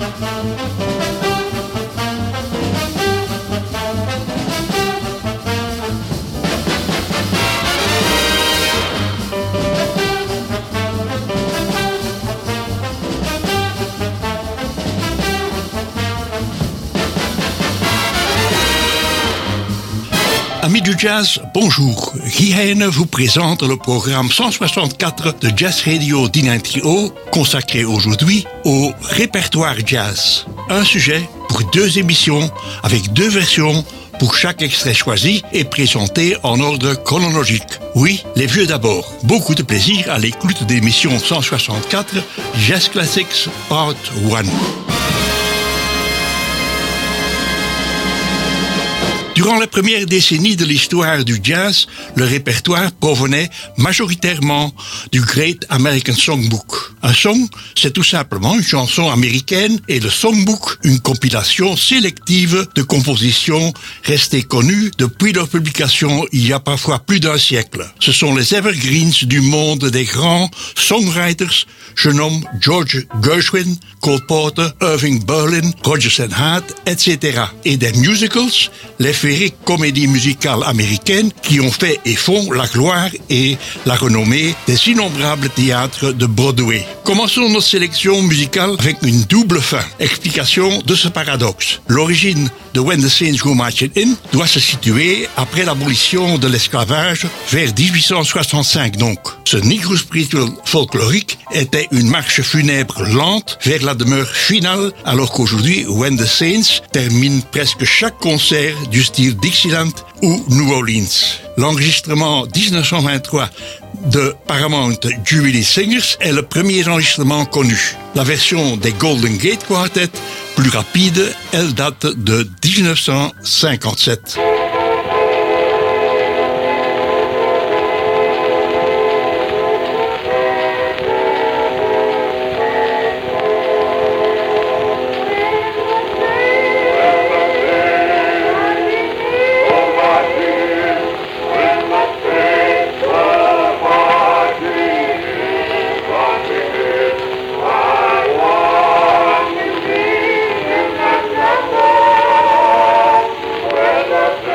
Amis du jazz, bonjour. Guy Heine vous présente le programme 164 de Jazz Radio D90O, consacré aujourd'hui au répertoire jazz. Un sujet pour 2 émissions avec 2 versions pour chaque extrait choisi et présenté en ordre chronologique. Oui, les vieux d'abord. Beaucoup de plaisir à l'écoute de l'émission 164 Jazz Classics Part 1. Durant la première décennie de l'histoire du jazz, le répertoire provenait majoritairement du Great American Songbook. Un song, c'est tout simplement une chanson américaine et le songbook, une compilation sélective de compositions restées connues depuis leur publication il y a parfois plus d'1 siècle. Ce sont les evergreens du monde des grands songwriters, je nomme George Gershwin, Cole Porter, Irving Berlin, Rodgers & Hart, etc. Et des musicals, les féeriques comédies musicales américaines qui ont fait et font la gloire et la renommée des innombrables théâtres de Broadway. Commençons notre sélection musicale avec une double fin. Explication de ce paradoxe. L'origine de When the Saints Go Marching In doit se situer après l'abolition de l'esclavage vers 1865 donc. Ce Negro Spiritual folklorique était une marche funèbre lente vers la demeure finale, alors qu'aujourd'hui When the Saints termine presque chaque concert du style Dixieland ou New Orleans. L'enregistrement 1923 de Paramount Jubilee Singers est le premier enregistrement connu. La version des Golden Gate Quartet, plus rapide, elle date de 1957. We're the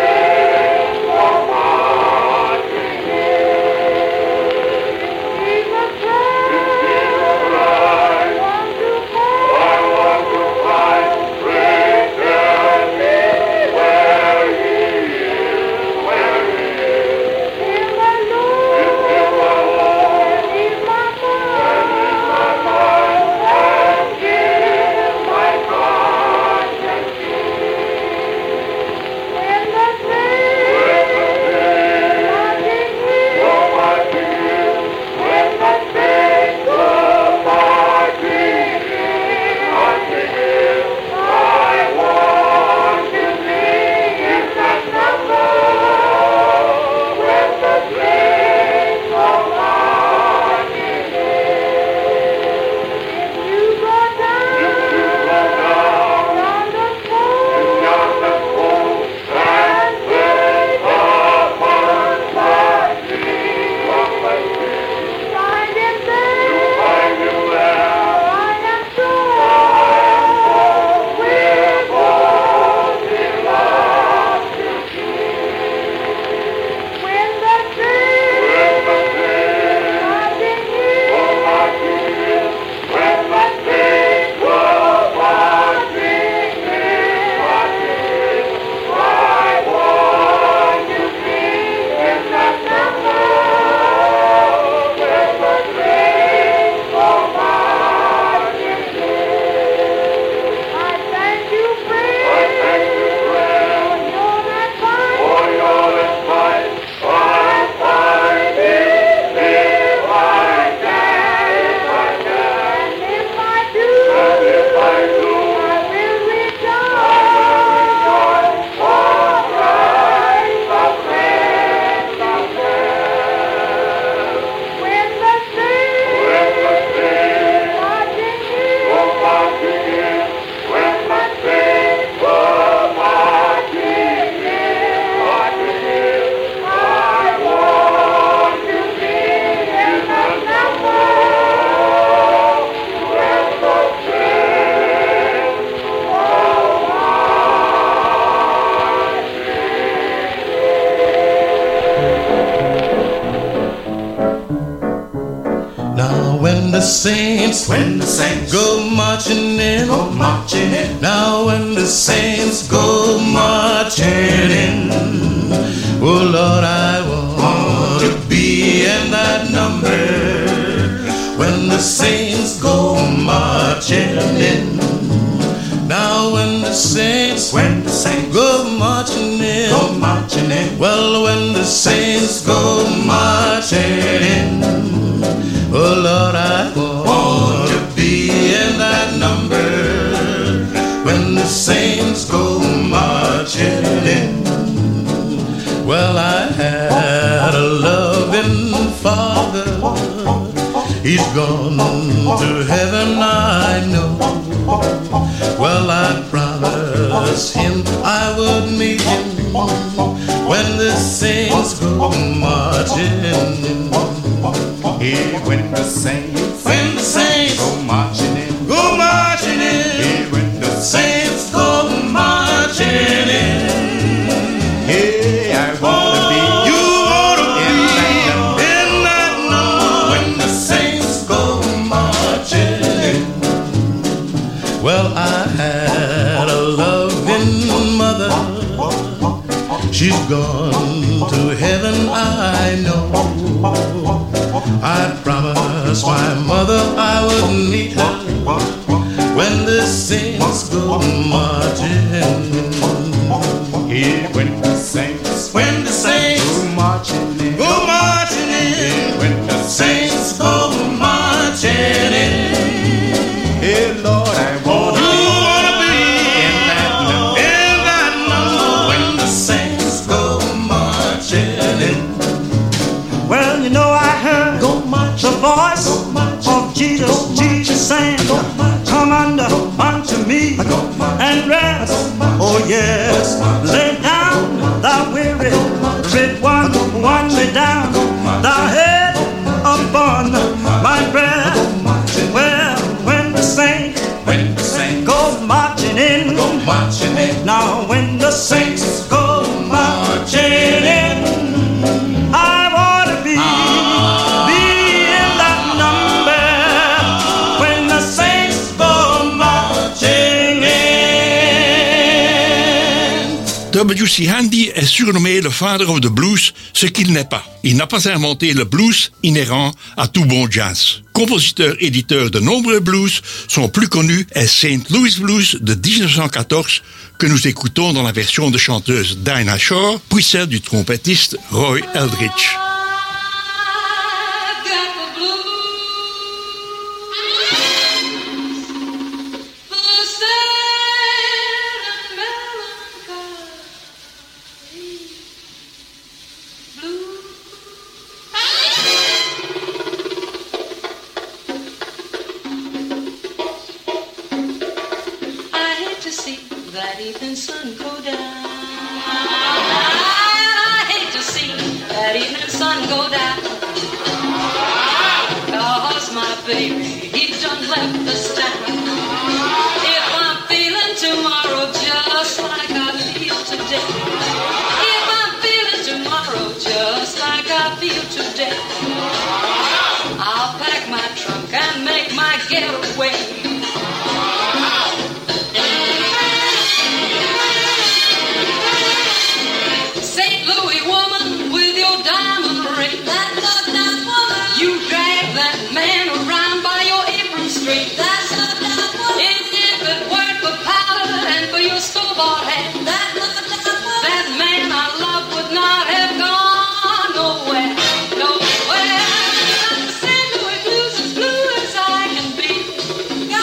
saints go marching in, now when the saints go marching in, oh Lord, I want to be in that number. When the saints go marching in, now when the saints go marching in, well, when the saints go marching in, oh Lord, I want to be in that number. When the saints go marching in, well, I had a loving father. He's gone to heaven, I know. Well, I promised him I would meet him when the saints go marching in. Hey, when the saints go marching in, hey, when the saints go marching in. Hey, I wanna be. You wanna be in that number when the saints go marching in. Well, I had a loving mother. She's gone to heaven, I know. I promised my mother I would meet her when the saints go marching in. Hey, when the saints go marching in, Hey, when the saints go marching in. Hey, Lord, I wanna be in that number when the saints go marching in. Well, you know I heard the voice of Jesus, Jesus saying, come unto me and rest. Oh yes, lay down thou weary, rid one lay down thy head upon my breast. Well, when the saints go marching in, now when the saints go marching in, I want to be in that number when the saints go marching in. W.C. Handy est surnommé le Father of the Blues, ce qu'il n'est pas. Il n'a pas inventé le blues inhérent à tout bon jazz. Compositeur-éditeur de nombreux blues, son plus connu est St. Louis Blues de 1914 que nous écoutons dans la version de chanteuse Dinah Shore, puis celle du trompettiste Roy Eldridge. That evening sun go down. I hate to see that evening sun go down. 'Cause my baby, he done left this town. If I'm feeling tomorrow just like I feel today, if I'm feeling tomorrow just like I feel today, I'll pack my trunk and make my getaway. St. Louis woman with your diamond ring, that woman. You drag that man around by your apron string. That's not that woman. If it weren't for powder and for your store-bought hat, that's not that woman. That man I love would not have gone nowhere, nowhere. St. Louis blues as blue as I can be.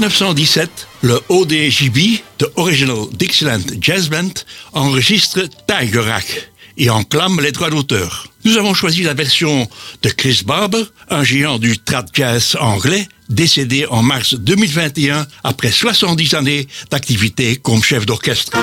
1917, le ODJB, The Original Dixieland Jazz Band, enregistre Tiger Rack et enclame les droits d'auteur. Nous avons choisi la version de Chris Barber, un géant du trad jazz anglais, décédé en mars 2021 après 70 années d'activité comme chef d'orchestre.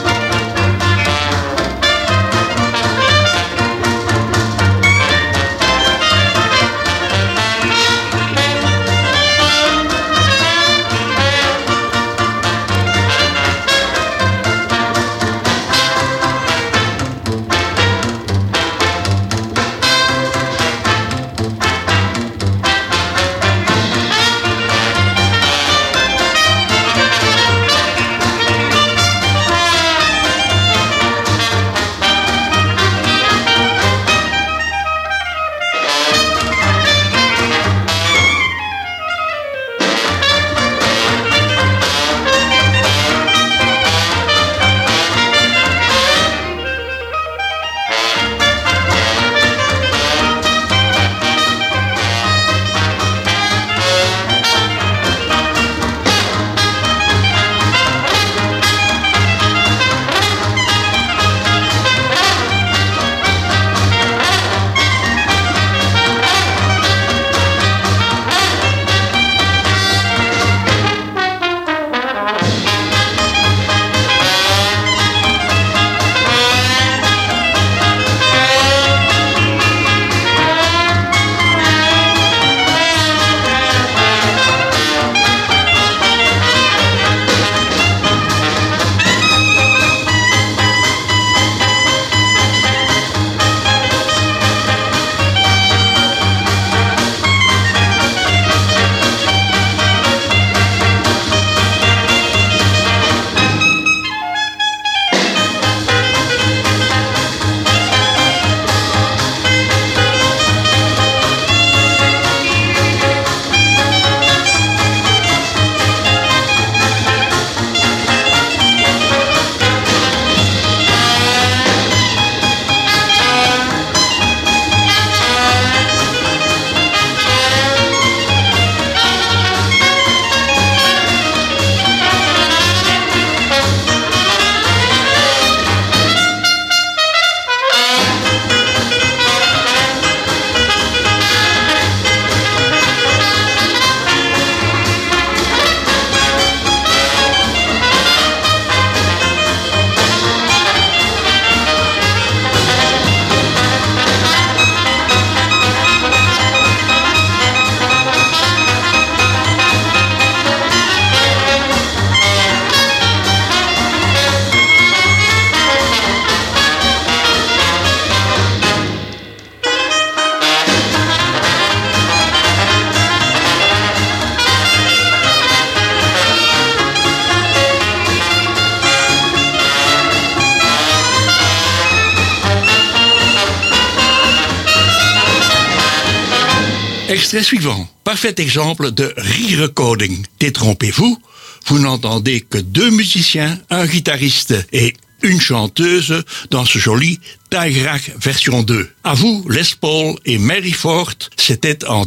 Extrait suivant, parfait exemple de re-recording. Détrompez-vous, vous n'entendez que 2 musiciens, un guitariste et une chanteuse dans ce joli Tiger Rack version 2. À vous, Les Paul et Mary Ford, c'était en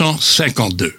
1952.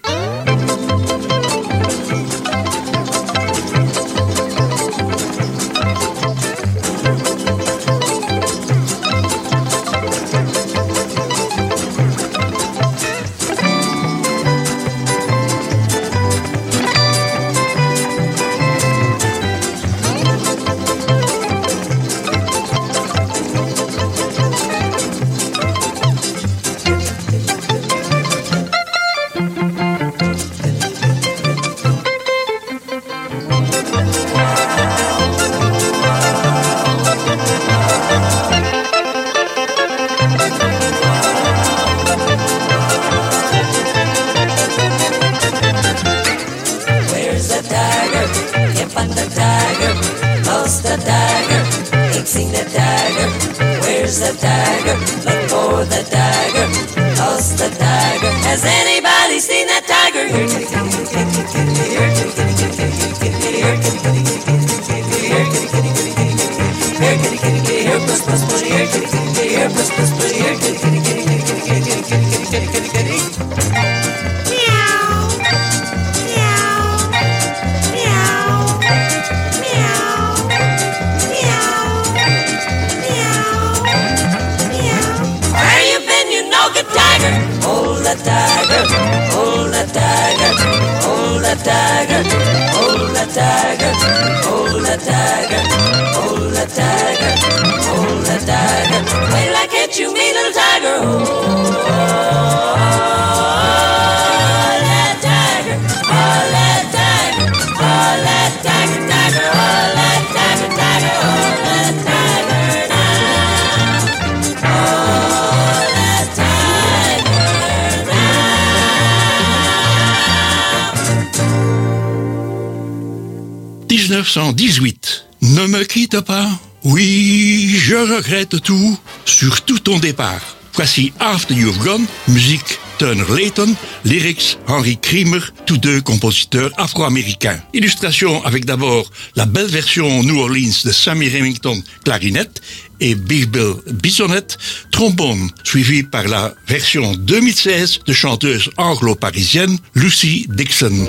tiger, hold that tiger, hold that tiger, hold that tiger, hold that tiger. Wait till I catch you, me little tiger. Hold that tiger, hold that tiger, hold that tiger, tiger, hold that tiger, tiger, hold that tiger now. Hold that tiger now. 1918. Ne me quitte pas. Oui, je regrette tout, surtout ton départ. Voici After You've Gone, musique Turner Layton, lyrics Henry Creamer, tous deux compositeurs afro-américains. Illustration avec d'abord la belle version New Orleans de Sammy Remington, clarinette, et Big Bill Bissonnette, trombone, suivi par la version 2016 de chanteuse anglo-parisienne Lucy Dixon.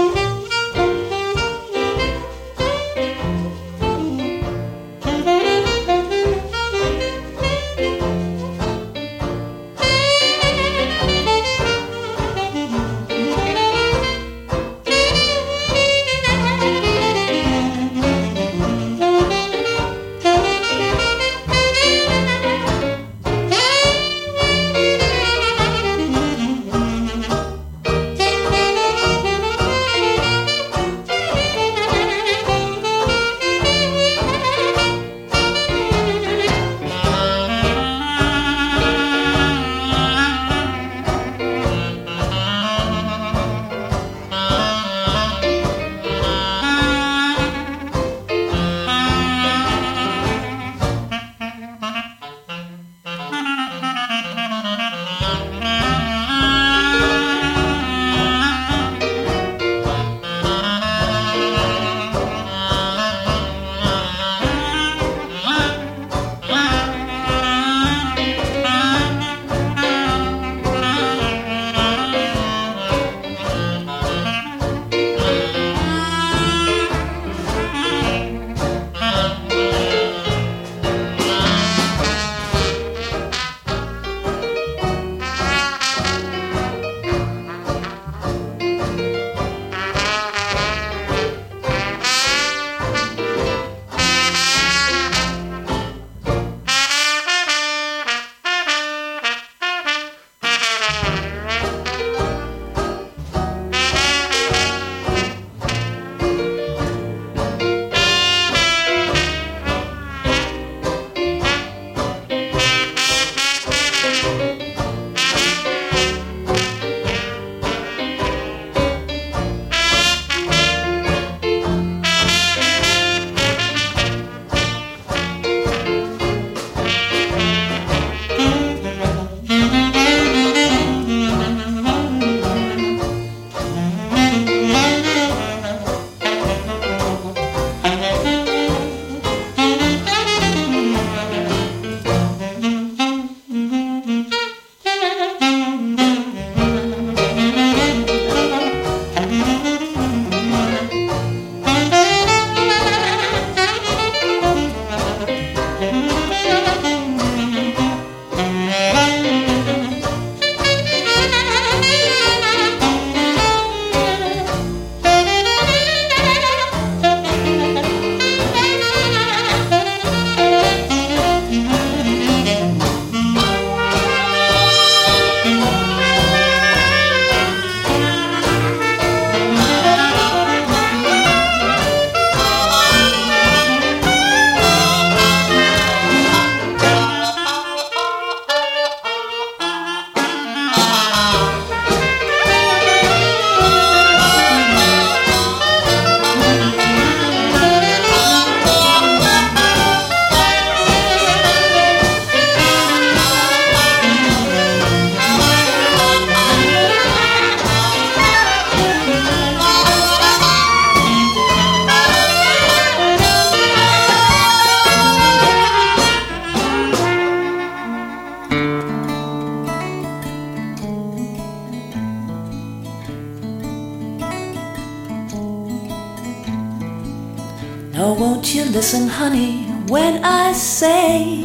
Oh, won't you listen, honey, when I say,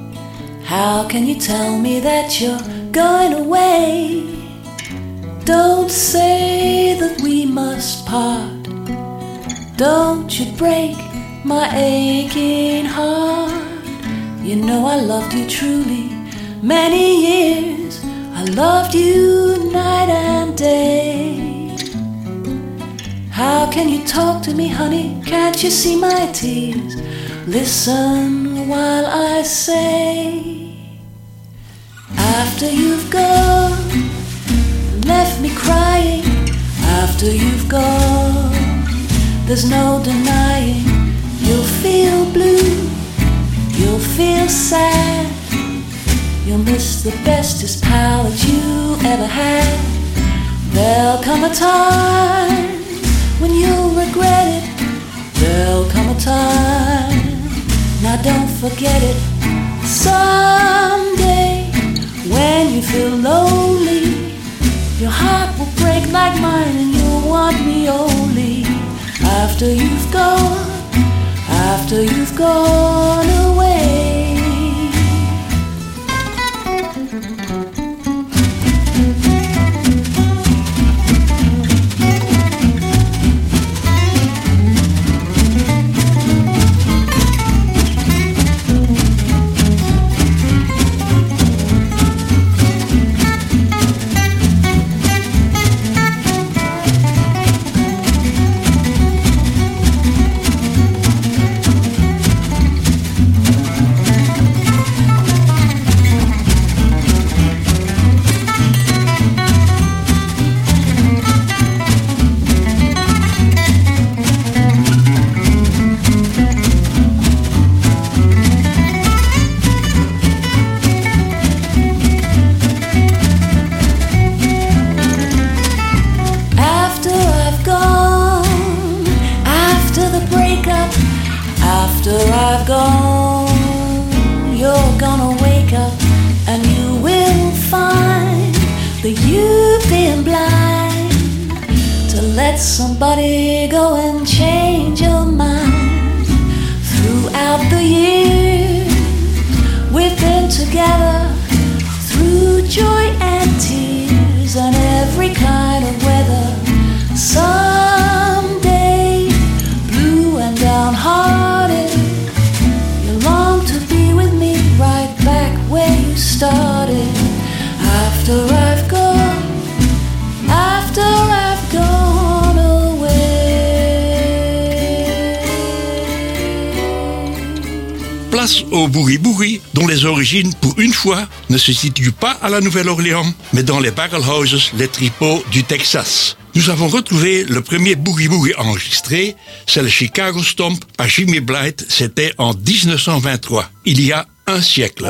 how can you tell me that you're going away? Don't say that we must part Don't you break my aching heart. You know I loved you truly many years. I loved you night and day. How can you talk to me, honey? Can't you see my tears? Listen while I say, after you've gone, left me crying. After you've gone, there's no denying you'll feel blue, you'll feel sad, you'll miss the bestest pal that you ever had. There'll come a time when you'll regret it. There'll come a time, now don't forget it. Someday, when you feel lonely, your heart will break like mine and you'll want me only. After you've gone away. After I've gone, you're gonna wake up and you will find that you've been blind to let somebody go and change your mind. Throughout the years we've been together, through joy and tears and every kind of weather. Someday, blue and downhearted, you long to be with me right back where you started. After I've gone away. Place au boogie-boogie, dont les origines, pour une fois, ne se situent pas à la Nouvelle-Orléans, mais dans les barrel houses, les tripots du Texas. Nous avons retrouvé le premier boogie-boogie enregistré, c'est le Chicago Stomp par Jimmy Blight, c'était en 1923, il y a un siècle.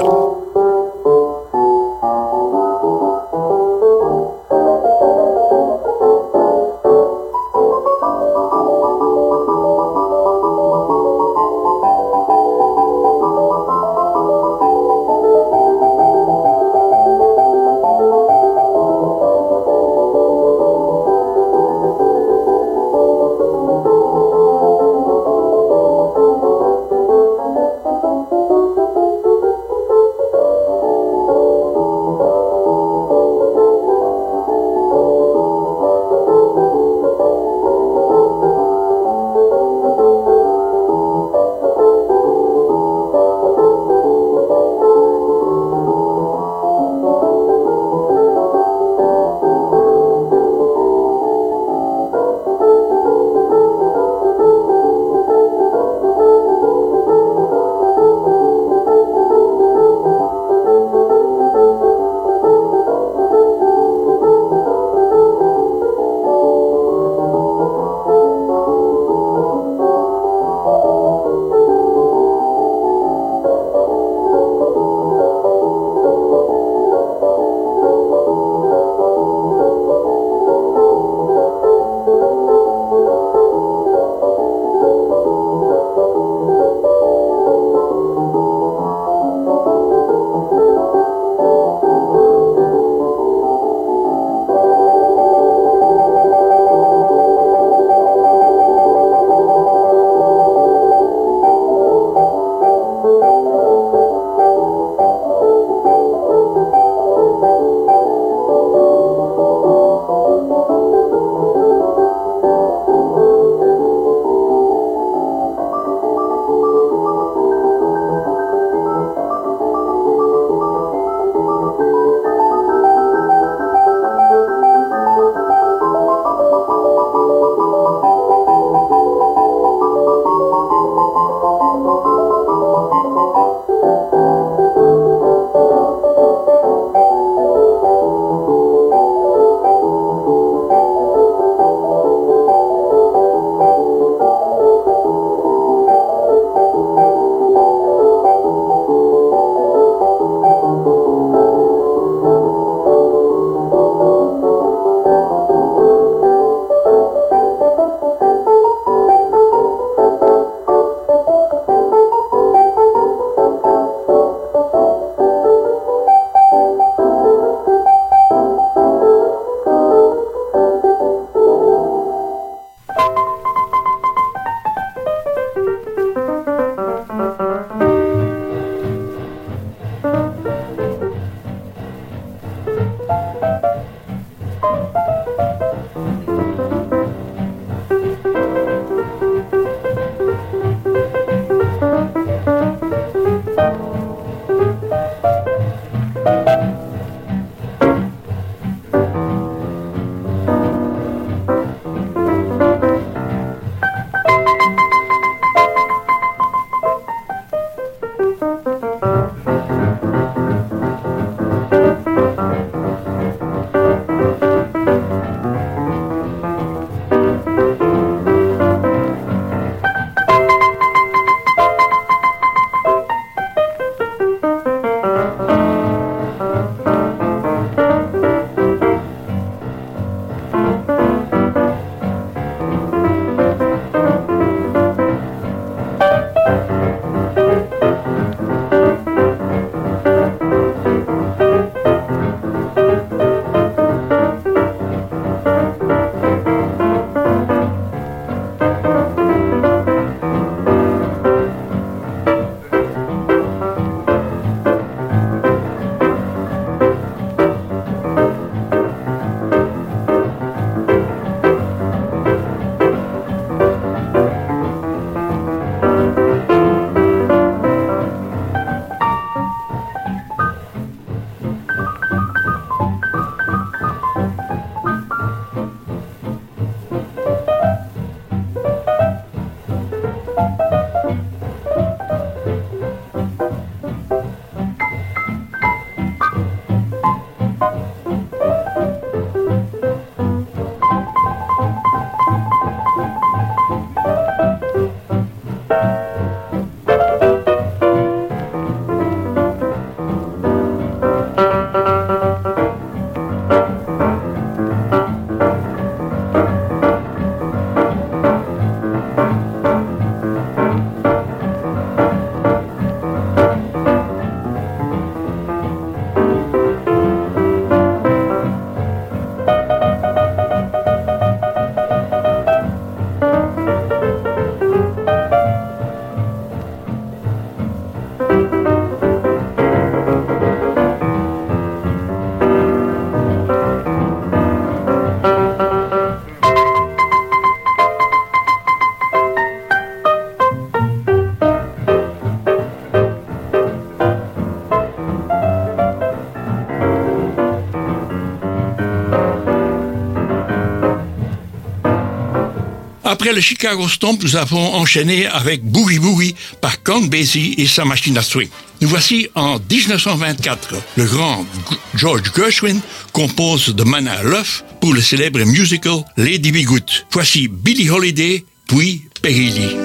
Après le Chicago Stomp, nous avons enchaîné avec Boogie Boogie par Count Basie et sa machine à swing. Nous voici en 1924. Le grand George Gershwin compose The Man I Love pour le célèbre musical Lady Be Good. Voici Billie Holiday, puis Peggy Lee.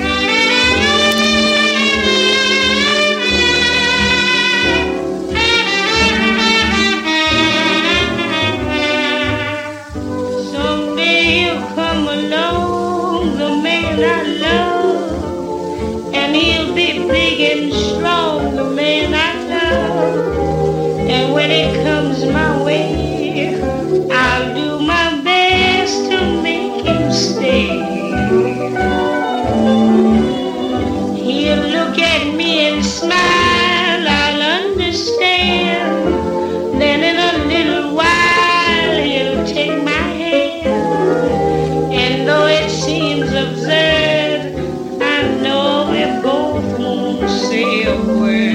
And when it comes my way, I'll do my best to make him stay. He'll look at me and smile, I'll understand. Then in a little while he'll take my hand. And though it seems absurd, I know we both won't say a word.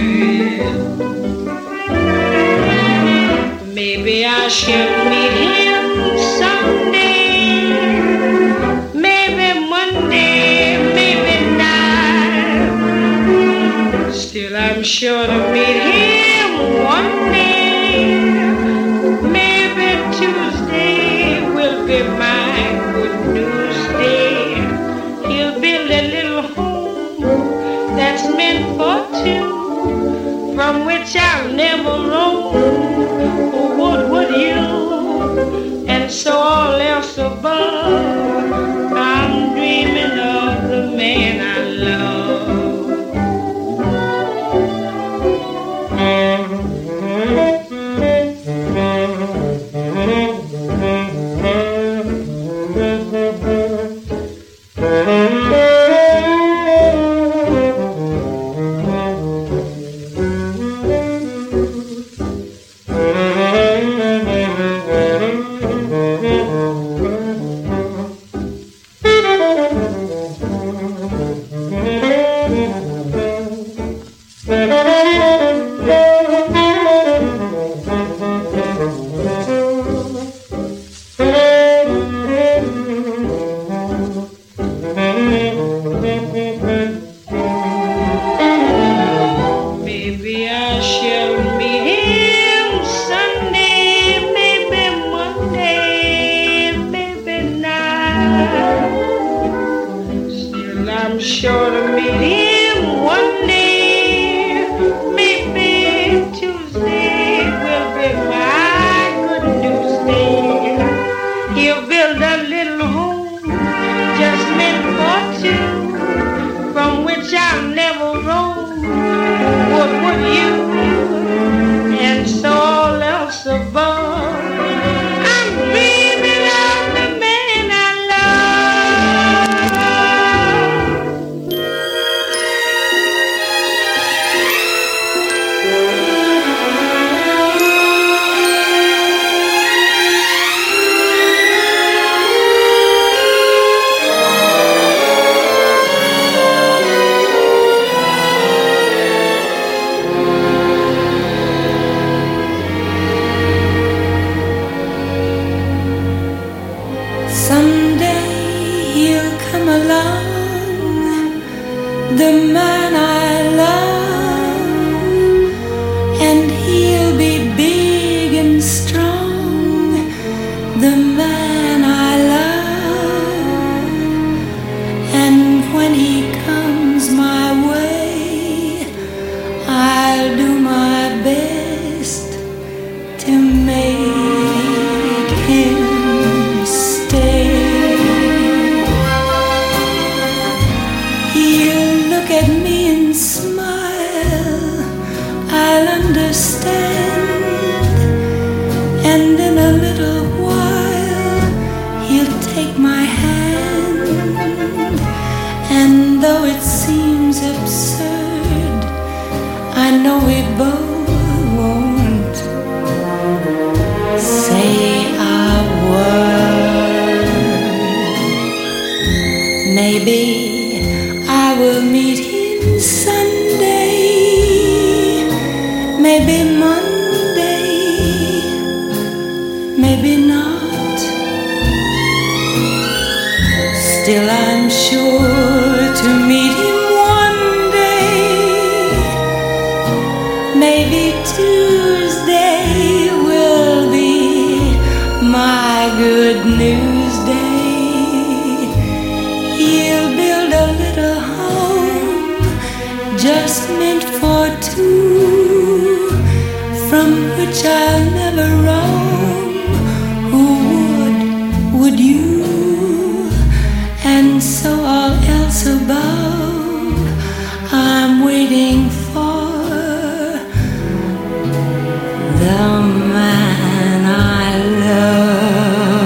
Maybe I should meet him someday. Maybe Monday, maybe not. Still I'm sure to meet him one day. Maybe Tuesday will be my good news day. He'll build a little home that's meant for two, from which I'll never roam. What would you? And so all else above, I'm dreaming of the man I love. Still I'm sure to meet him one day. Maybe Tuesday will be my good news day. He'll build a little home just meant for two, from which I'll never roam. Who would you? And so all else above I'm waiting for the man I love.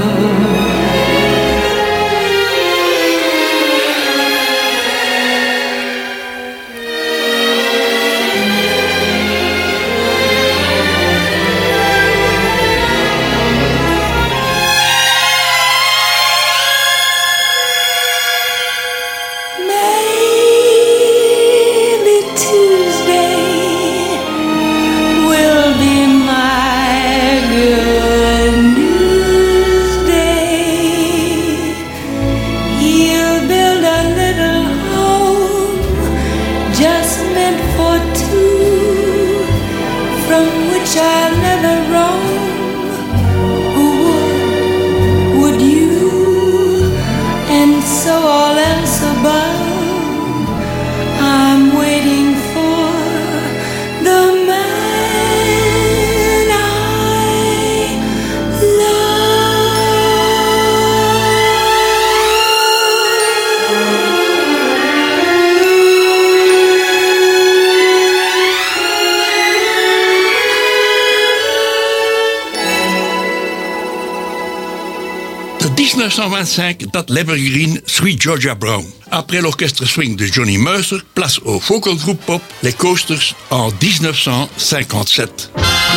De 1925 date l'Evergreen Sweet Georgia Brown. Après l'orchestre swing de Johnny Mercer, place au vocal group pop Les Coasters en 1957.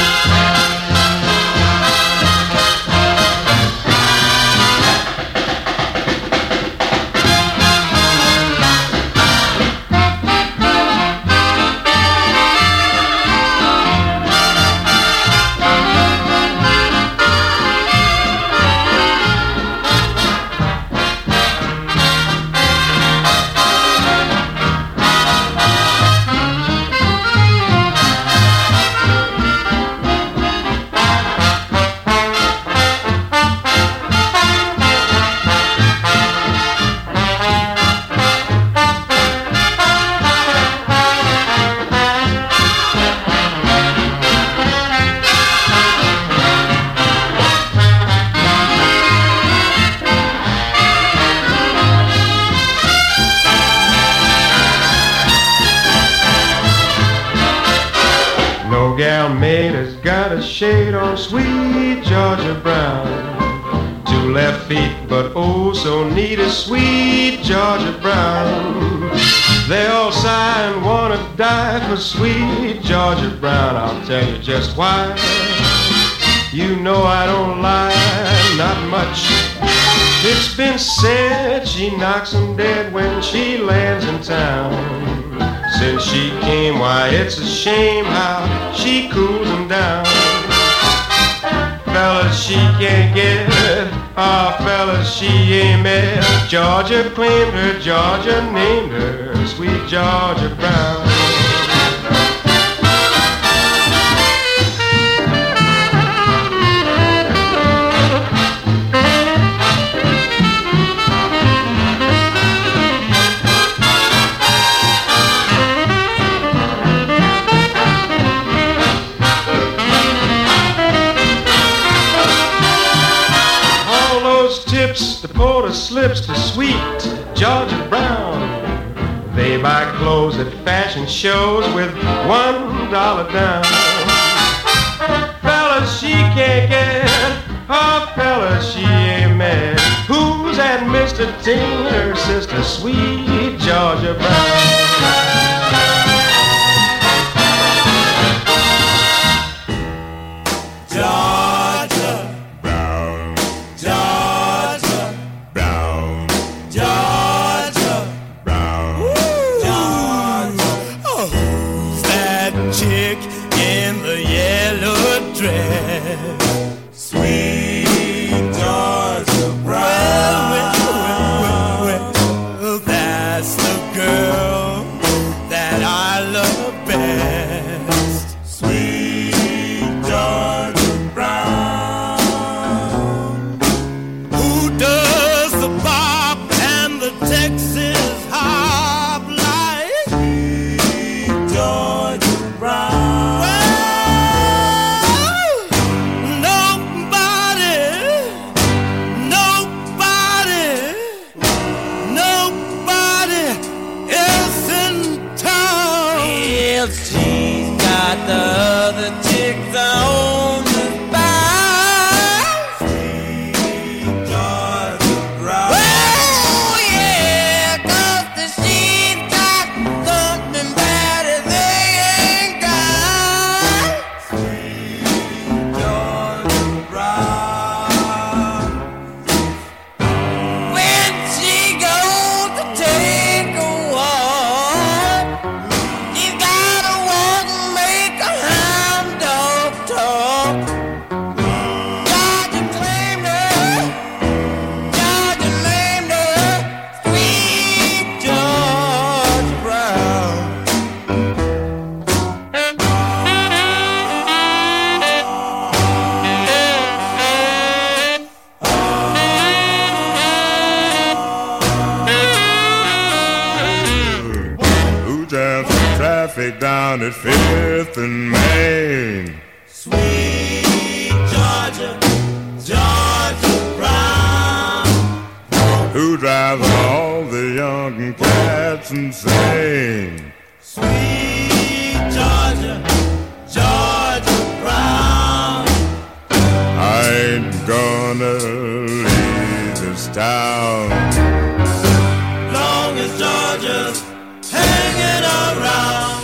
Shade on sweet Georgia Brown. Two left feet, but oh so neat as sweet Georgia Brown. They all sigh and wanna die for sweet Georgia Brown. I'll tell you just why. You know I don't lie, not much. It's been said she knocks 'em dead when she lands in town. Since she came, why it's a shame how she cools 'em down. Fellas she can't get, fellas she ain't met. Georgia claimed her, Georgia named her Sweet Georgia Brown. The porter slips to sweet Georgia Brown. They buy clothes at fashion shows with $1 down. Fellas she can't get, fellas she ain't met. Who's that Mr. Ting, her sister, sweet Georgia Brown? Sweet Georgia Brown. down at 5th and Main. Sweet Georgia, Georgia Brown, Who drives all the young cats insane. sweet Georgia, Georgia Brown. I ain't gonna leave this town. Long as Georgia's hanging around.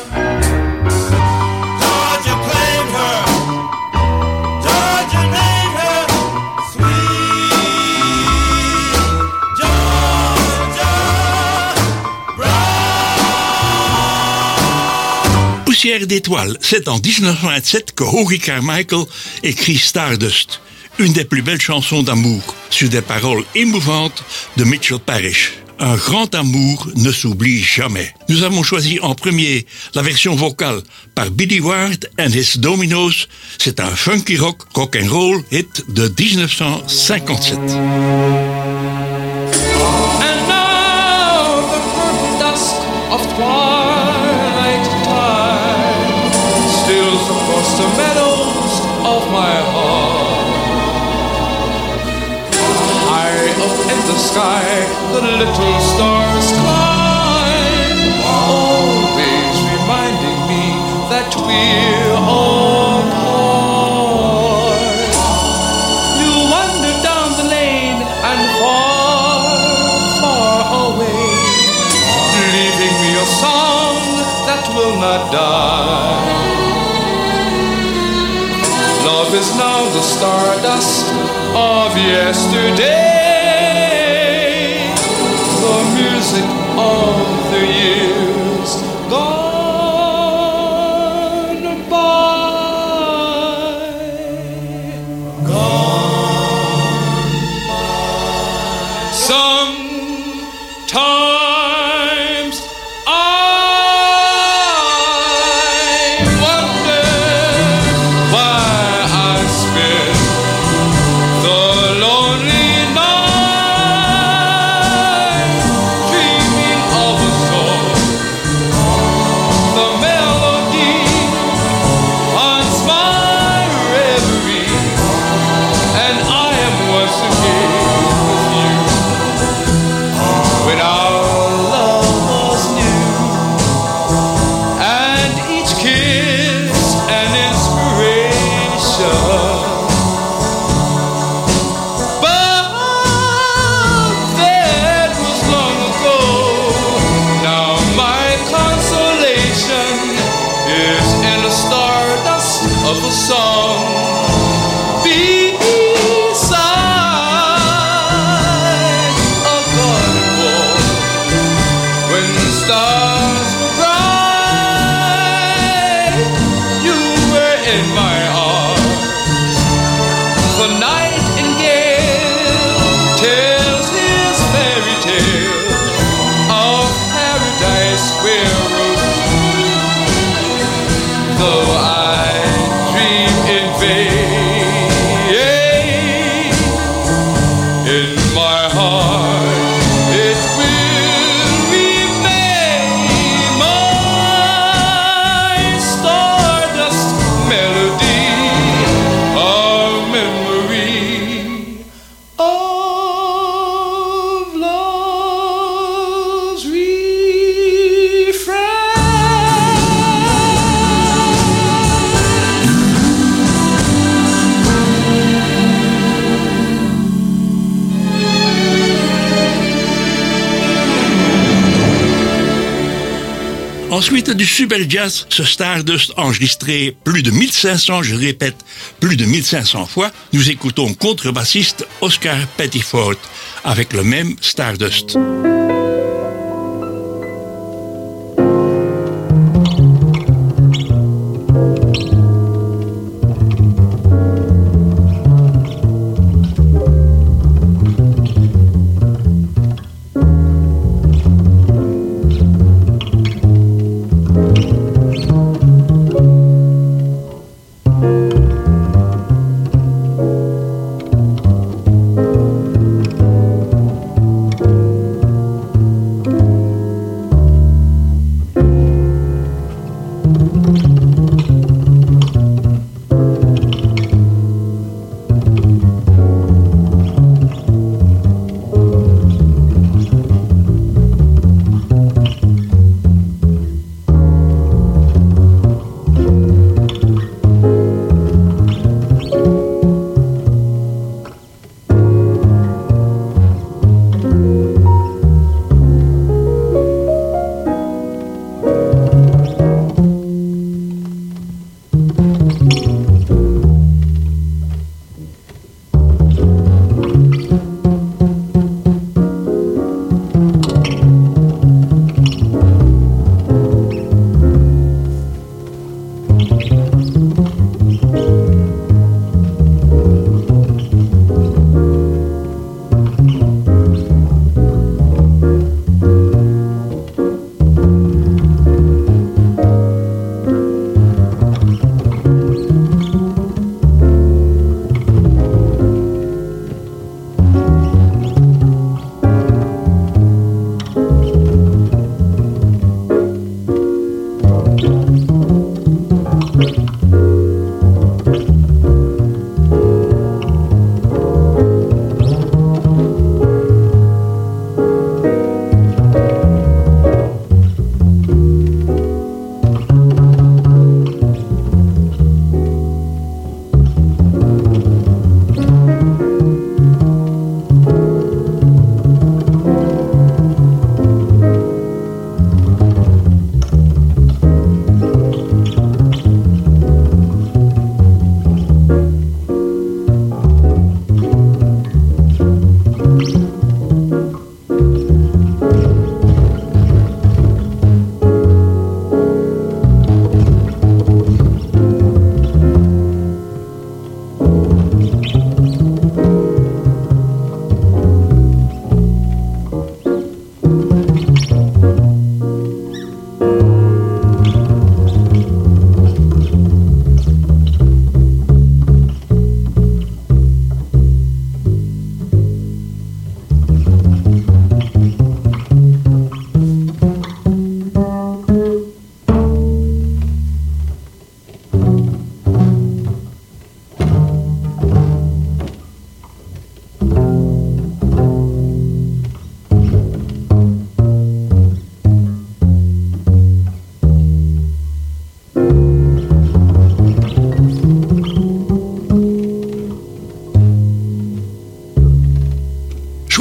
Georgia claimed her, Georgia named her, sweet Georgia Brown. Poussière d'étoiles, c'est en 1927 que Hoagy Carmichael écrit Stardust, une des plus belles chansons d'amour, sur des paroles émouvantes de Mitchell Parish. Un grand amour ne s'oublie jamais. Nous avons choisi en premier la version vocale par Billy Ward and His Dominoes. C'est un funky rock and roll hit de 1957. And now the purple dusk of twilight time steals across the meadows of my heart. High up in the sky, the little stars climb, always reminding me that we're apart. You wander down the lane and far, far away, leaving me a song that will not die. Love is now the stardust of yesterday, the music of the years gone by. Gone by. Sometimes I wonder why I spend the lonely night dreaming of a song. The melody haunts my reverie, and I am once again with you. When our love was new, and each kiss an inspiration. But that was long ago. Now my consolation is in the stardust of a song beside a garden wall. When the stars were bright, you were in my arms. The nightingale tells his fairy tale of paradise where though I dream in vain, in my heart it will remain my stardust melody, a memory of love's refrain. Ensuite du super jazz, ce Stardust enregistré plus de 1500, je répète, plus de 1500 fois, nous écoutons contrebassiste Oscar Pettiford avec le même Stardust.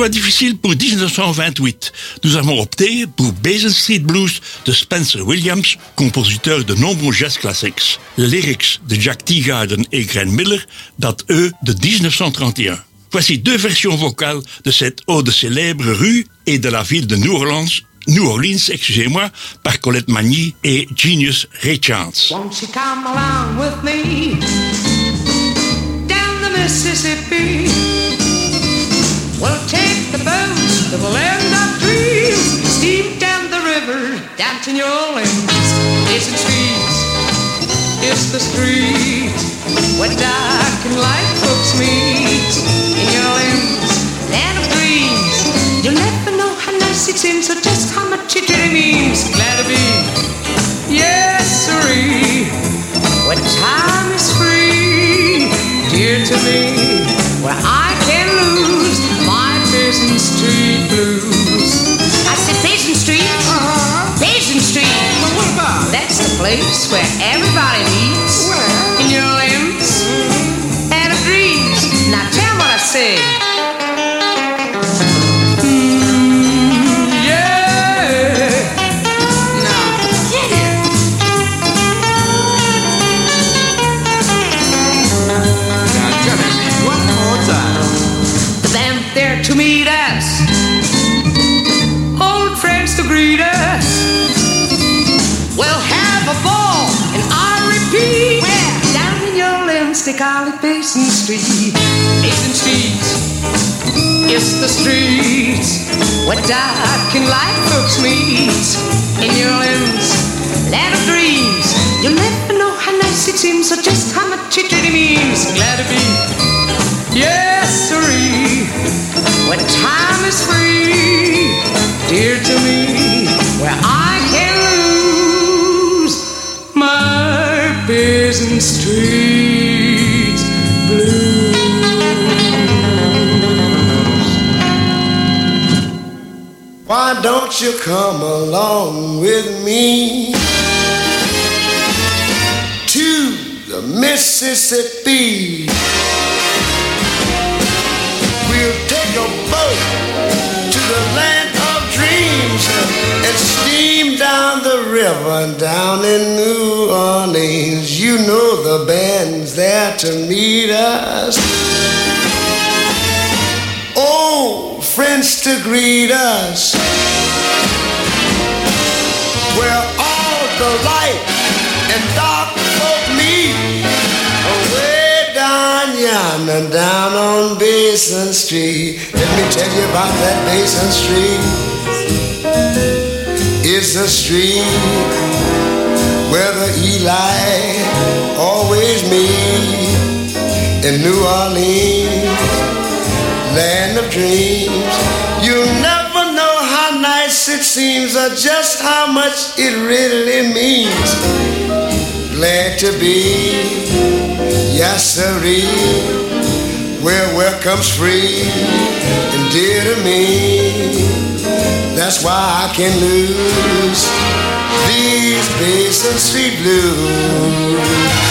choix difficile pour 1928. Nous avons opté pour Basin Street Blues de Spencer Williams, compositeur de nombreux jazz classics. Les lyrics de Jack Teagarden et Glenn Miller datent, eux, de 1931. Voici deux versions vocales de cette ode célèbre rue et de la ville de New Orleans, par Colette Magny et Genius Ray Chance. Won't you come along with me down the Mississippi? We'll take the boat to the land of dreams, steam down the river, down to New Orleans. It's the streets, it's the streets where dark and light folks meet. In New Orleans, land of dreams, you'll never know how nice it seems, or just how much it really means. Glad to be, yes sirree, where time is free, dear to me, where I can lose my Basin Street blues. I said Basin Street, Basin Street. Well, what about? That's the place where everybody meets. Where? In New Orleans, and of dreams. Now tell what I say. To meet us, old friends to greet us. We'll have a ball, and I repeat, where? Down in New Orleans, they call it Basin Street. Basin Street, it's the streets where dark and light folks meet. In New Orleans, land of dreams, you'll never know how nice it seems, or just how much it really means. Glad to be, yes sirree, where time is free, dear to me, where I can lose my Basin Street blues. Why don't you come along with me to the Mississippi? We'll take a boat to the land of dreams and steam down the river down in New Orleans. You know the band's there to meet us. Old friends to greet us. Where all the light and dark folk meet. Yonder, down on Basin Street. Let me tell you about that Basin Street. It's a street where the Eli always meet. In New Orleans, land of dreams, you'll never know how nice it seems, or just how much it really means. Glad to be, yes sirree, where welcome's free and dear to me. That's why I can lose these Basin Street blues.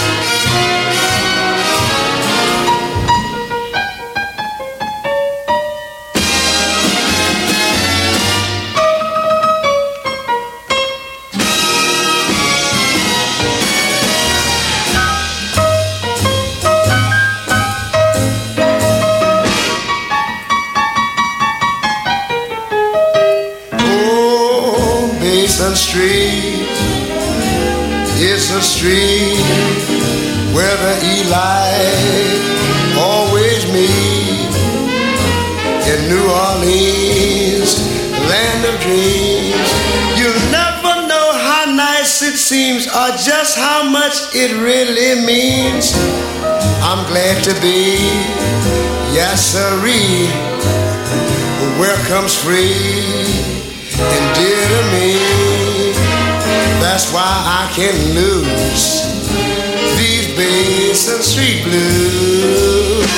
Street, it's a street where the Eli always meet. In New Orleans, land of dreams, you'll never know how nice it seems, or just how much it really means. I'm glad to be, yes sirree, where comes free and dear to me. That's why I can lose these Basin Street blues.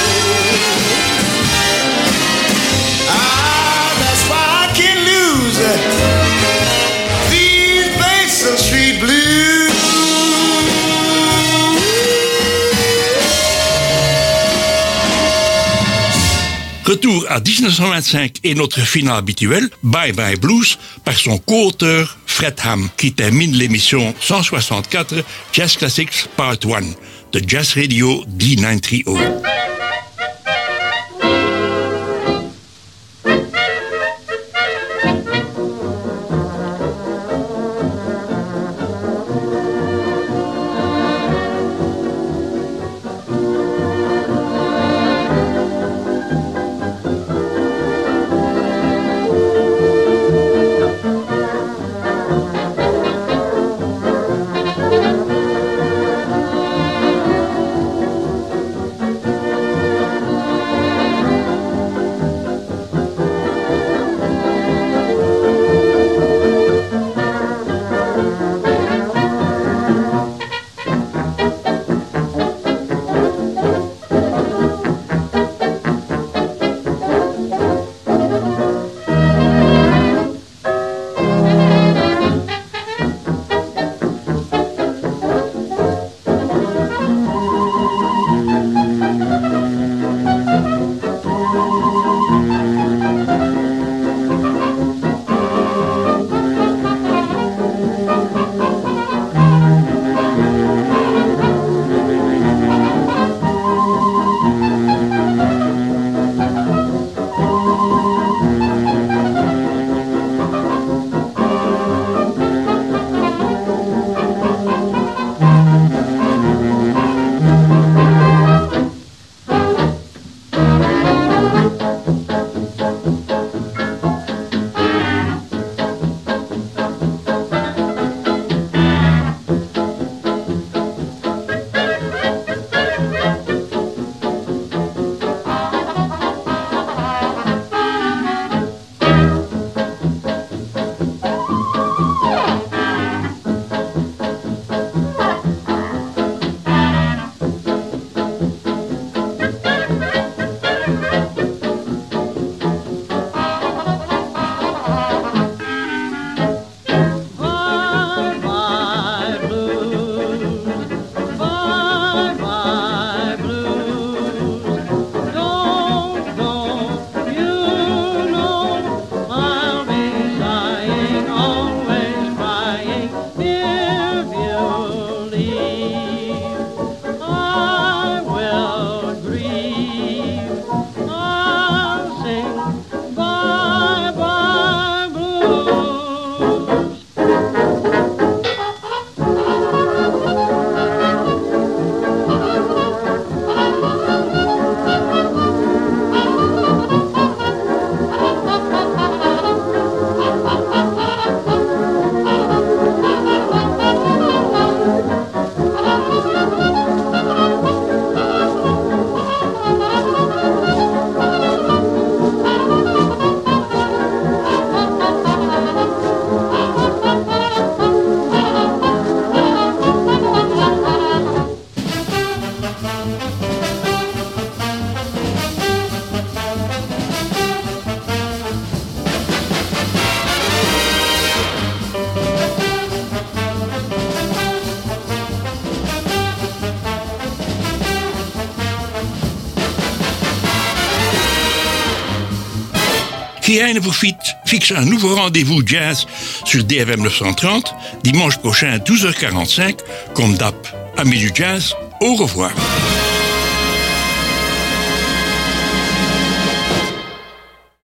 That's why I can lose these Basin Street blues. Retour à 1925 et notre finale habituelle, Bye Bye Blues, par son co-auteur Fred Ham, qui termine l'émission 164 Jazz Classics Part 1 de Jazz Radio D930. Guy Heine vous fixe un nouveau rendez-vous jazz sur DFM 930, dimanche prochain à 12h45, comme d'hab. Amis du jazz, au revoir.